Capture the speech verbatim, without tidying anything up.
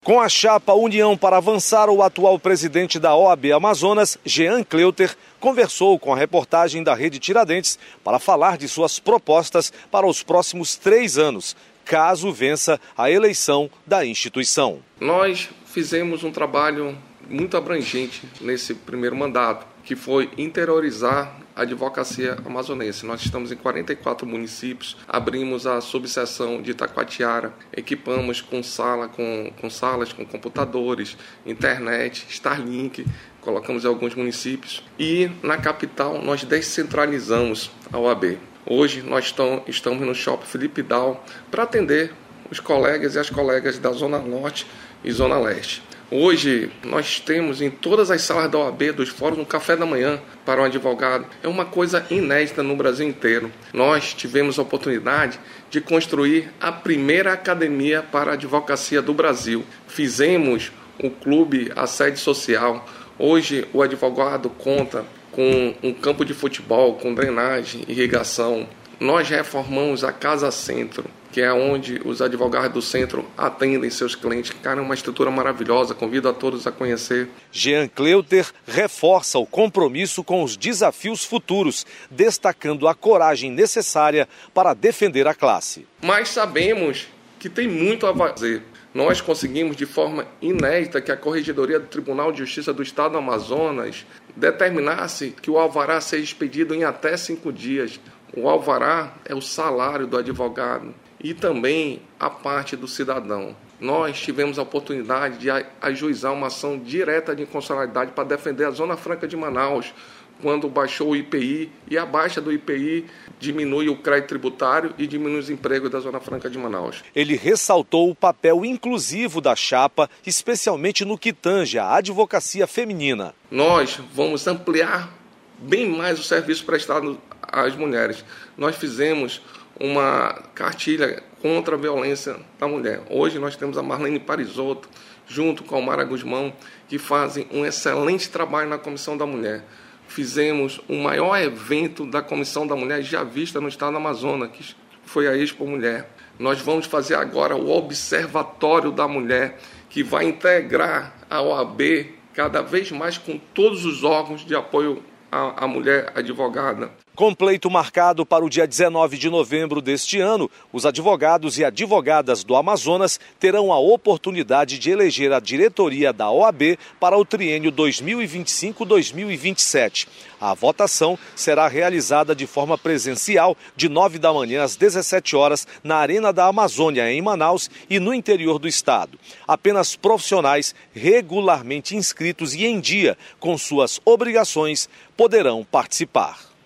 Com a chapa União para Avançar, o atual presidente da O A B Amazonas, Jean Cleuter, conversou com a reportagem da Rede Tiradentes para falar de suas propostas para os próximos três anos, caso vença a eleição da instituição. Nós fizemos um trabalho muito abrangente nesse primeiro mandato, que foi interiorizar a advocacia amazonense. Nós estamos em quarenta e quatro municípios, abrimos a subseção de Itacoatiara, equipamos com, sala, com, com salas, com computadores, internet, Starlink, colocamos em alguns municípios. E na capital nós descentralizamos a O A B. Hoje nós estamos no Shopping Felipe Dal para atender os colegas e as colegas da Zona Norte e Zona Leste. Hoje nós temos em todas as salas da O A B, dos fóruns, um café da manhã para um advogado. É uma coisa inédita no Brasil inteiro. Nós tivemos a oportunidade de construir a primeira academia para a advocacia do Brasil. Fizemos o clube, a sede social. Hoje o advogado conta com um campo de futebol, com drenagem, irrigação. Nós reformamos a Casa Centro, que é onde os advogados do centro atendem seus clientes. Cara, é uma estrutura maravilhosa, convido a todos a conhecer. Jean Cleuter reforça o compromisso com os desafios futuros, destacando a coragem necessária para defender a classe. Mas sabemos que tem muito a fazer. Nós conseguimos de forma inédita que a Corregedoria do Tribunal de Justiça do Estado do Amazonas determinasse que o alvará seja expedido em até cinco dias. O alvará é o salário do advogado e também a parte do cidadão. Nós tivemos a oportunidade de ajuizar uma ação direta de inconstitucionalidade para defender a Zona Franca de Manaus, quando baixou o I P I, e a baixa do I P I diminui o crédito tributário e diminui os empregos da Zona Franca de Manaus. Ele ressaltou o papel inclusivo da chapa, especialmente no que tange à advocacia feminina. Nós vamos ampliar bem mais o serviço prestado às mulheres. Nós fizemos uma cartilha contra a violência da mulher. Hoje nós temos a Marlene Parisotto, junto com a Mara Guzmão, que fazem um excelente trabalho na Comissão da Mulher. Fizemos o maior evento da Comissão da Mulher já vista no estado do Amazonas, que foi a Expo Mulher. Nós vamos fazer agora o Observatório da Mulher, que vai integrar a O A B cada vez mais com todos os órgãos de apoio à, à mulher advogada. Com pleito marcado para o dia dezenove de novembro deste ano, os advogados e advogadas do Amazonas terão a oportunidade de eleger a diretoria da O A B para o triênio dois mil e vinte e cinco a dois mil e vinte e sete. A votação será realizada de forma presencial de nove da manhã às dezessete horas na Arena da Amazônia, em Manaus, e no interior do estado. Apenas profissionais regularmente inscritos e em dia com suas obrigações poderão participar.